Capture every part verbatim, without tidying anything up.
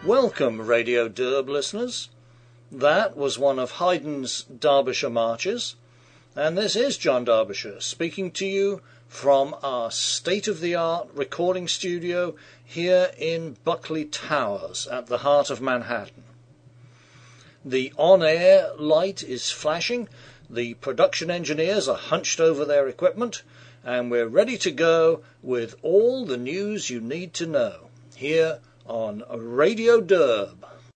Welcome, Radio Derb listeners. That was one of Haydn's Derbyshire marches, and this is John Derbyshire speaking to you from our state-of-the-art recording studio here in Buckley Towers at the heart of Manhattan. The on-air light is flashing, the production engineers are hunched over their equipment, and we're ready to go with all the news you need to know here on Radio Derb.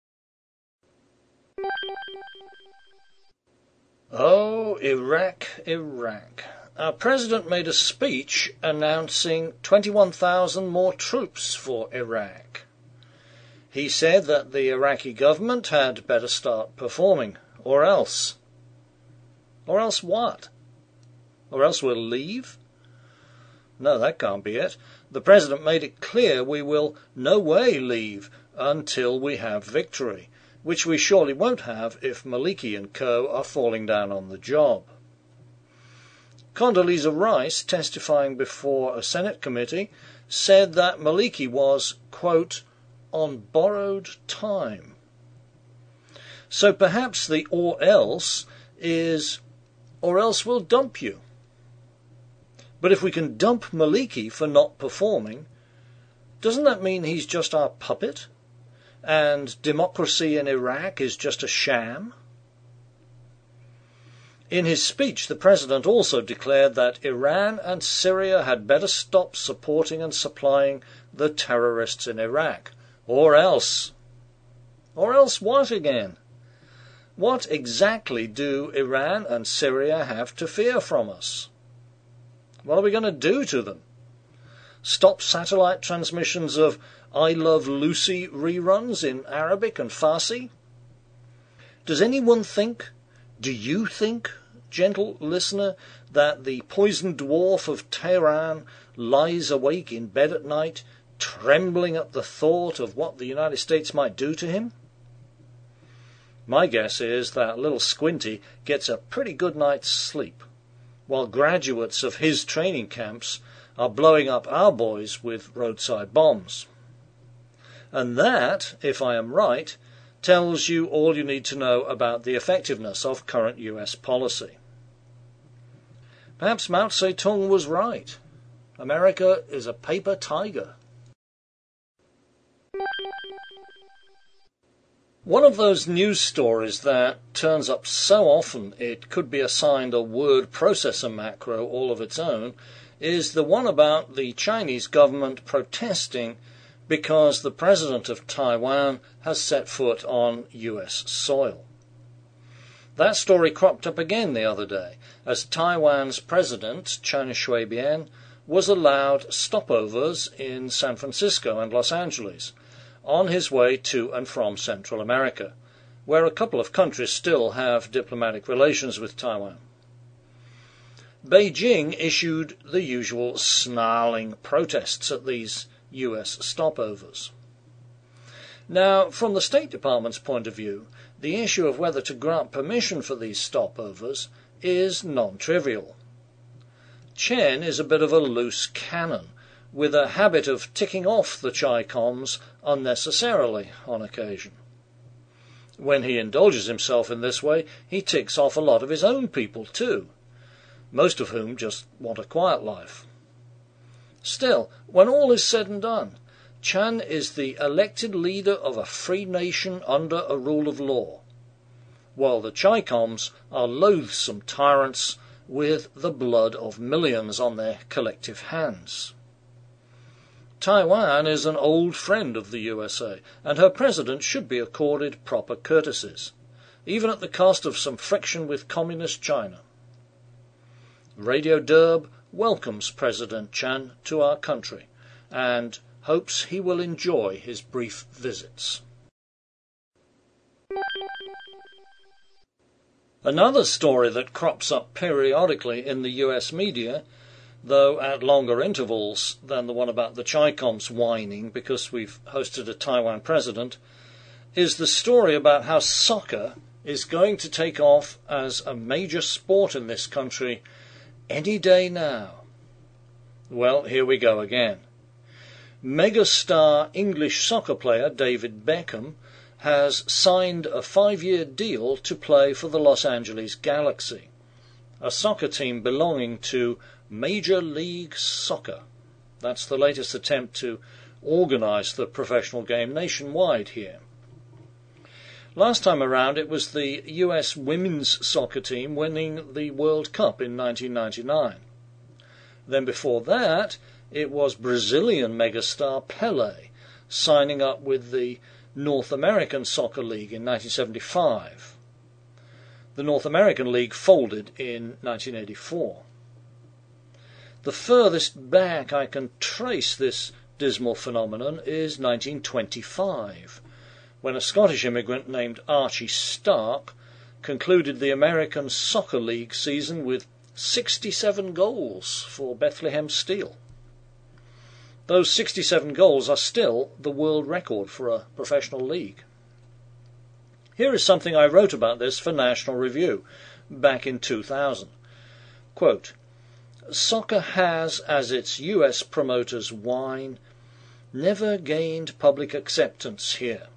Oh, Iraq, Iraq. Our president made a speech announcing twenty-one thousand more troops for Iraq. He said that the Iraqi government had better start performing, or else. Or else what? Or else we'll leave? No, that can't be it. The president made it clear we will no way leave until we have victory, which we surely won't have if Maliki and co. are falling down on the job. Condoleezza Rice, testifying before a Senate committee, said that Maliki was, quote, on borrowed time. So perhaps the or else is, or else we'll dump you. But if we can dump Maliki for not performing, doesn't that mean he's just our puppet? And democracy in Iraq is just a sham? In his speech, the president also declared that Iran and Syria had better stop supporting and supplying the terrorists in Iraq. Or else. Or else what again? What exactly do Iran and Syria have to fear from us? What are we going to do to them? Stop satellite transmissions of I Love Lucy reruns in Arabic and Farsi? Does anyone think, do you think, gentle listener, that the poisoned dwarf of Tehran lies awake in bed at night, trembling at the thought of what the United States might do to him? My guess is that little Squinty gets a pretty good night's sleep, while graduates of his training camps are blowing up our boys with roadside bombs. And that, if I am right, tells you all you need to know about the effectiveness of current U S policy. Perhaps Mao Zedong was right. America is a paper tiger. One of those news stories that turns up so often it could be assigned a word processor macro all of its own is the one about the Chinese government protesting because the president of Taiwan has set foot on U S soil. That story cropped up again the other day as Taiwan's president, Chen Shui-bian, was allowed stopovers in San Francisco and Los Angeles on his way to and from Central America, where a couple of countries still have diplomatic relations with Taiwan. Beijing issued the usual snarling protests at these U S stopovers. Now, from the State Department's point of view, the issue of whether to grant permission for these stopovers is non-trivial. Chen is a bit of a loose cannon, with a habit of ticking off the Chi-Coms unnecessarily on occasion. When he indulges himself in this way, he ticks off a lot of his own people too, most of whom just want a quiet life. Still, when all is said and done, Chen is the elected leader of a free nation under a rule of law, while the Chi-Coms are loathsome tyrants with the blood of millions on their collective hands. Taiwan is an old friend of the U S A, and her president should be accorded proper courtesies, even at the cost of some friction with Communist China. Radio Derb welcomes President Chen to our country, and hopes he will enjoy his brief visits. Another story that crops up periodically in the U S media, though at longer intervals than the one about the Chi-Coms whining because we've hosted a Taiwan president, is the story about how soccer is going to take off as a major sport in this country any day now. Well, here we go again. megastar English soccer player David Beckham has signed a five-year deal to play for the Los Angeles Galaxy, a soccer team belonging to Major League Soccer. That's the latest attempt to organise the professional game nationwide here. Last time around it was the U S women's soccer team winning the World Cup in nineteen ninety-nine. Then before that it was Brazilian megastar Pelé signing up with the North American Soccer League in nineteen seventy-five. The North American League folded in nineteen eighty-four. The furthest back I can trace this dismal phenomenon is nineteen twenty-five, when a Scottish immigrant named Archie Stark concluded the American Soccer League season with sixty-seven goals for Bethlehem Steel. Those sixty-seven goals are still the world record for a professional league. Here is something I wrote about this for National Review back in two thousand. Quote, "Soccer has, as its U S promoter's whine, never gained public acceptance here.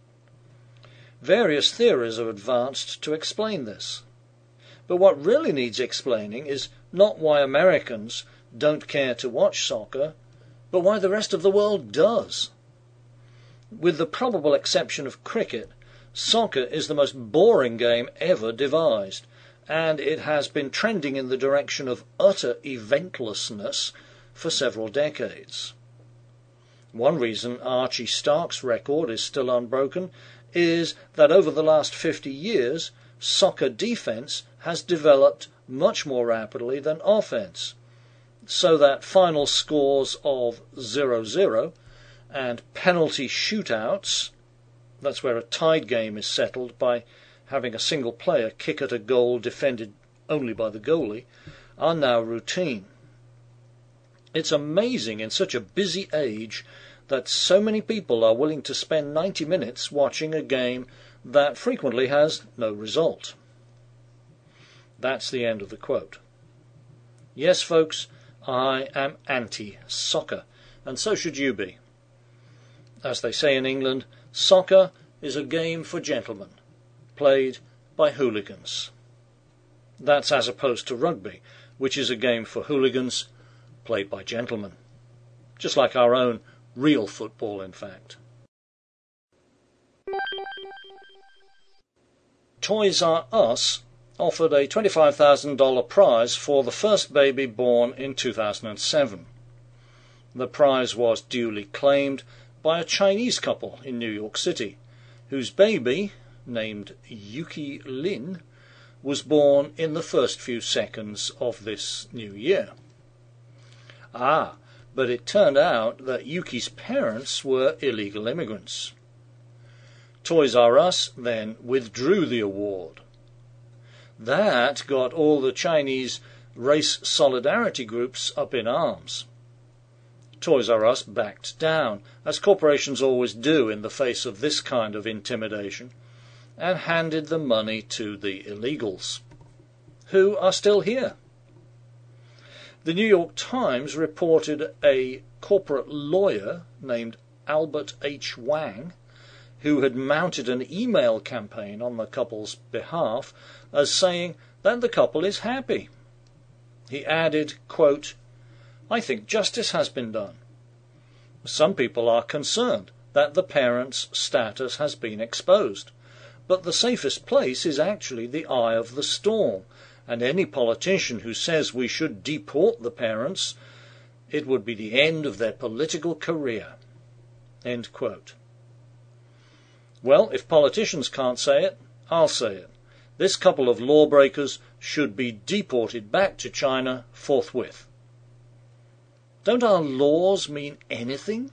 Various theories are advanced to explain this. But what really needs explaining is not why Americans don't care to watch soccer, but why the rest of the world does. With the probable exception of cricket, soccer is the most boring game ever devised, and it has been trending in the direction of utter eventlessness for several decades. One reason Archie Stark's record is still unbroken is that over the last fifty years, soccer defence has developed much more rapidly than offence, so that final scores of zero zero and penalty shootouts, that's where a tied game is settled by having a single player kick at a goal defended only by the goalie, are now routine. It's amazing in such a busy age that so many people are willing to spend ninety minutes watching a game that frequently has no result." That's the end of the quote. Yes, folks, I am anti-soccer, and so should you be. As they say in England, soccer is a game for gentlemen, played by hooligans. That's as opposed to rugby, which is a game for hooligans, played by gentlemen. Just like our own real football, in fact. Toys R Us offered a twenty-five thousand dollars prize for the first baby born in two thousand seven. The prize was duly claimed by a Chinese couple in New York City, whose baby, named Yuki Lin, was born in the first few seconds of this new year. Ah, but it turned out that Yuki's parents were illegal immigrants. Toys R Us then withdrew the award. That got all the Chinese race solidarity groups up in arms. Toys R Us backed down, as corporations always do in the face of this kind of intimidation, and handed the money to the illegals, who are still here. The New York Times reported a corporate lawyer named Albert H. Wang, who had mounted an email campaign on the couple's behalf, as saying that the couple is happy. He added, quote, "I think justice has been done. Some people are concerned that the parents' status has been exposed, but the safest place is actually the eye of the storm, and any politician who says we should deport the parents, it would be the end of their political career." End quote. Well, if politicians can't say it, I'll say it. This couple of lawbreakers should be deported back to China forthwith. Don't our laws mean anything?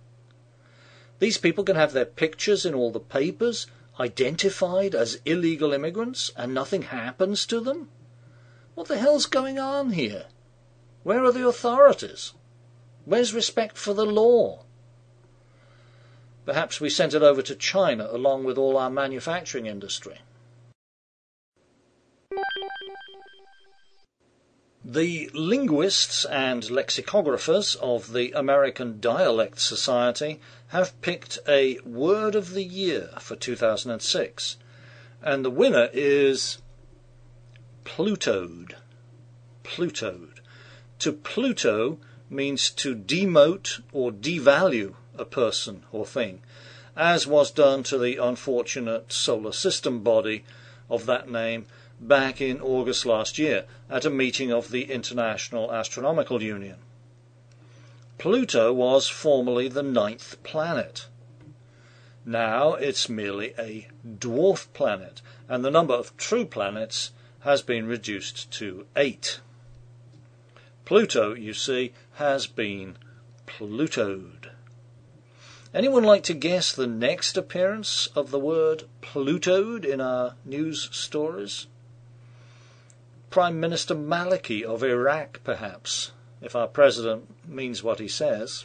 These people can have their pictures in all the papers, identified as illegal immigrants, and nothing happens to them? What the hell's going on here? Where are the authorities? Where's respect for the law? Perhaps we sent it over to China along with all our manufacturing industry. The linguists and lexicographers of the American Dialect Society have picked a Word of the Year for two thousand six, and the winner is Plutoed. Plutoed. To Pluto means to demote or devalue a person or thing, as was done to the unfortunate solar system body of that name back in August last year at a meeting of the International Astronomical Union. Pluto was formerly the ninth planet. Now it's merely a dwarf planet, and the number of true planets has been reduced to eight. Pluto, you see, has been Plutoed. Anyone like to guess the next appearance of the word Plutoed in our news stories? Prime Minister Maliki of Iraq, perhaps, if our president means what he says.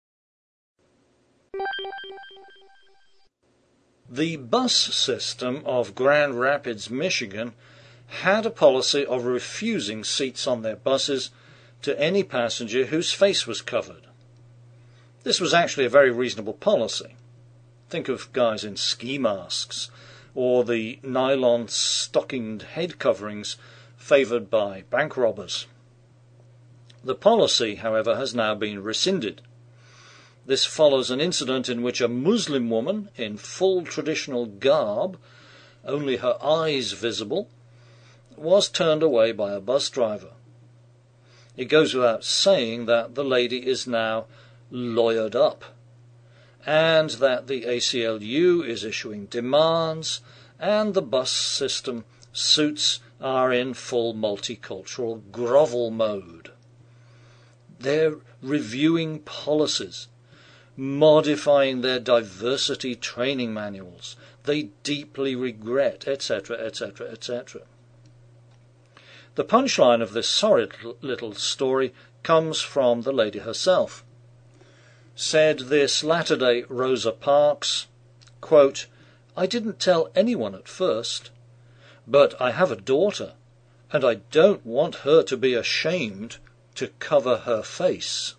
The bus system of Grand Rapids, Michigan, had a policy of refusing seats on their buses to any passenger whose face was covered. This was actually a very reasonable policy. Think of guys in ski masks, or the nylon stockinged head coverings favoured by bank robbers. The policy, however, has now been rescinded. This follows an incident in which a Muslim woman in full traditional garb, only her eyes visible, was turned away by a bus driver. It goes without saying that the lady is now lawyered up, and that the A C L U is issuing demands, and the bus system suits are in full multicultural grovel mode. They're reviewing policies, modifying their diversity training manuals. They deeply regret, et cetera, et cetera, et cetera. The punchline of this sorry little story comes from the lady herself. Said this latter-day Rosa Parks, quote, "I didn't tell anyone at first, but I have a daughter, and I don't want her to be ashamed to cover her face."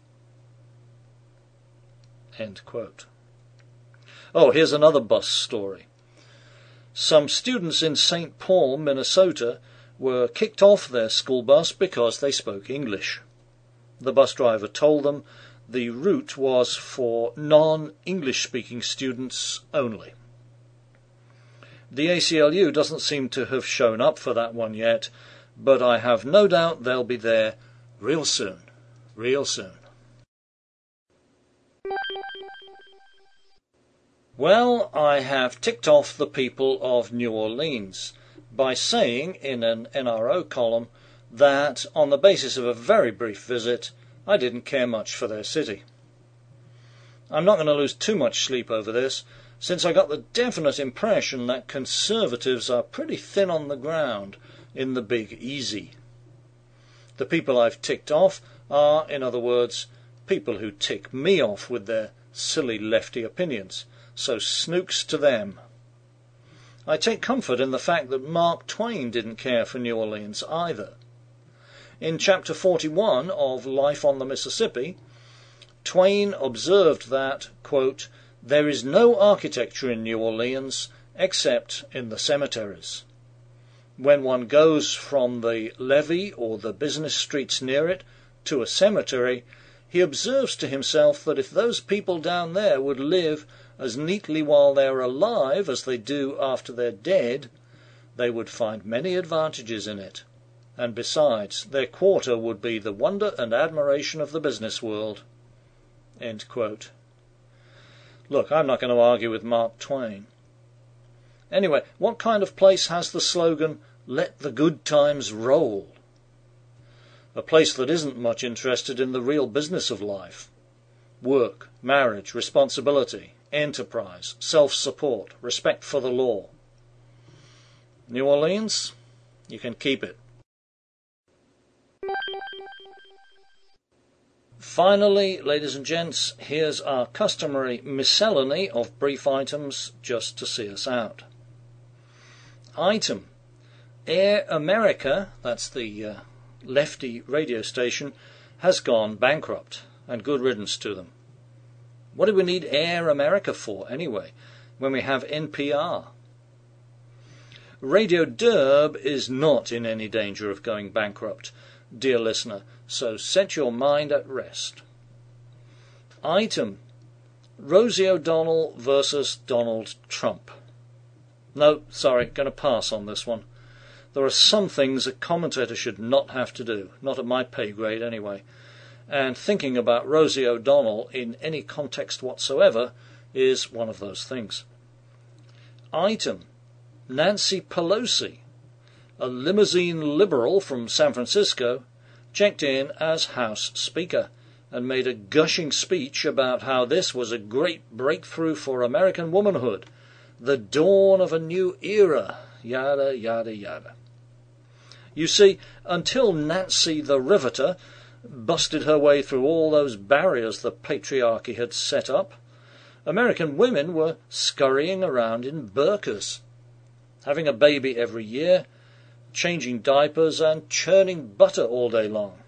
End quote. Oh, here's another bus story. Some students in Saint Paul, Minnesota, were kicked off their school bus because they spoke English. The bus driver told them the route was for non-English speaking students only. The A C L U doesn't seem to have shown up for that one yet, but I have no doubt they'll be there real soon, real soon. Well, I have ticked off the people of New Orleans by saying in an N R O column that, on the basis of a very brief visit, I didn't care much for their city. I'm not going to lose too much sleep over this, since I got the definite impression that conservatives are pretty thin on the ground in the Big Easy. The people I've ticked off are, in other words, people who tick me off with their silly lefty opinions, so snooks to them. I take comfort in the fact that Mark Twain didn't care for New Orleans either. In chapter forty-one of Life on the Mississippi, Twain observed that, quote, "There is no architecture in New Orleans except in the cemeteries. When one goes from the levee or the business streets near it to a cemetery, he observes to himself that if those people down there would live as neatly while they are alive as they do after they're dead, they would find many advantages in it, and besides, their quarter would be the wonder and admiration of the business world." End quote. Look, I'm not going to argue with Mark Twain. Anyway, what kind of place has the slogan, "Let the good times roll"? A place that isn't much interested in the real business of life. Work, marriage, responsibility, enterprise, self-support, respect for the law. New Orleans, you can keep it. Finally, ladies and gents, here's our customary miscellany of brief items just to see us out. Item: Air America, that's the uh, lefty radio station has gone bankrupt, and good riddance to them. What do we need Air America for, anyway, when we have N P R? Radio Derb is not in any danger of going bankrupt, dear listener, so set your mind at rest. Item: Rosie O'Donnell versus Donald Trump. No, sorry, going to pass on this one. There are some things a commentator should not have to do, not at my pay grade anyway, and thinking about Rosie O'Donnell in any context whatsoever is one of those things. Item: Nancy Pelosi, a limousine liberal from San Francisco, checked in as House Speaker and made a gushing speech about how this was a great breakthrough for American womanhood, the dawn of a new era, yada, yada, yada. You see, until Nancy the Riveter busted her way through all those barriers the patriarchy had set up, American women were scurrying around in burqas, having a baby every year, changing diapers and churning butter all day long.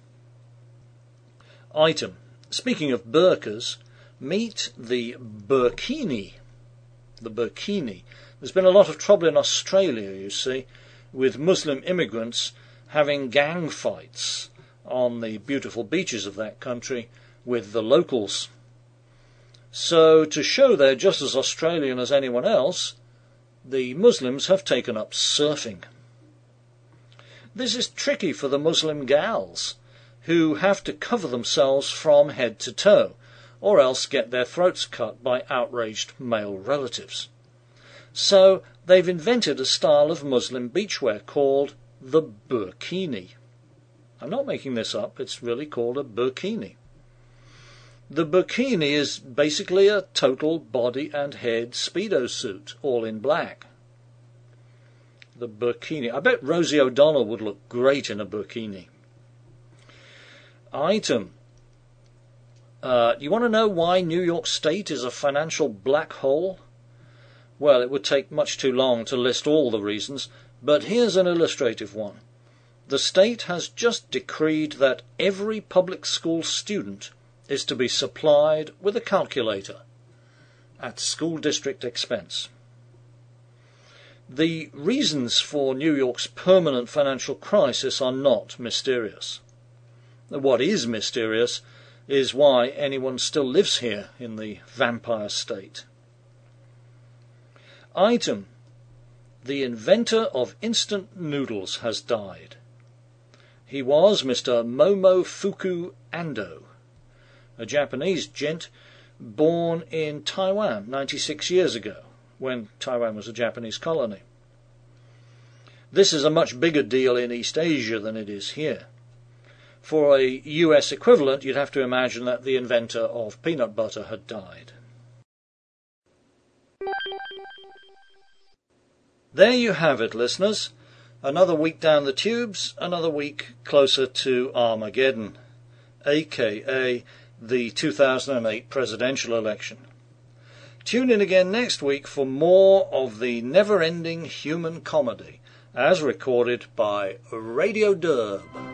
Item: Speaking of burqas, meet the burkini. The burkini. There's been a lot of trouble in Australia, you see, with Muslim immigrants having gang fights on the beautiful beaches of that country with the locals. So, to show they're just as Australian as anyone else, the Muslims have taken up surfing. This is tricky for the Muslim gals, who have to cover themselves from head to toe, or else get their throats cut by outraged male relatives. So they've invented a style of Muslim beachwear called the burkini. I'm not making this up, it's really called a burkini. The burkini is basically a total body and head Speedo suit, all in black. The burkini. I bet Rosie O'Donnell would look great in a burkini. Item: Uh, you want to know why New York State is a financial black hole? Well, it would take much too long to list all the reasons, but here's an illustrative one. The state has just decreed that every public school student is to be supplied with a calculator at school district expense. The reasons for New York's permanent financial crisis are not mysterious. What is mysterious is why anyone still lives here in the vampire state. Item: The inventor of instant noodles has died. He was Mister Momofuku Ando, a Japanese gent born in Taiwan ninety-six years ago, when Taiwan was a Japanese colony. This is a much bigger deal in East Asia than it is here. For a U S equivalent, you'd have to imagine that the inventor of peanut butter had died. There you have it, listeners. Another week down the tubes, another week closer to Armageddon, aka the two thousand eight presidential election. Tune in again next week for more of the never-ending human comedy, as recorded by Radio Derb.